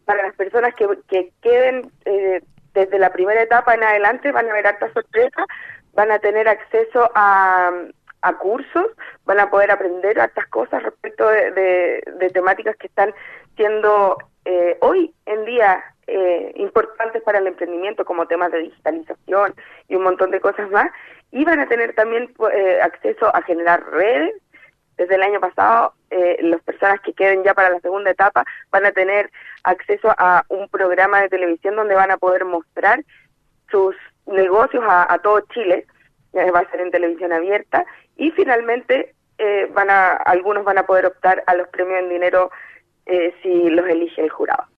para las personas que queden desde la primera etapa en adelante, van a haber hartas sorpresas, van a tener acceso a cursos, van a poder aprender hartas cosas respecto de temáticas que están siendo hoy en día importantes para el emprendimiento, como temas de digitalización y un montón de cosas más, y van a tener también acceso a generar redes. Desde el año pasado, las personas que queden ya para la segunda etapa van a tener acceso a un programa de televisión donde van a poder mostrar sus negocios a todo Chile. Va a ser en televisión abierta, y finalmente algunos van a poder optar a los premios en dinero si los elige el jurado.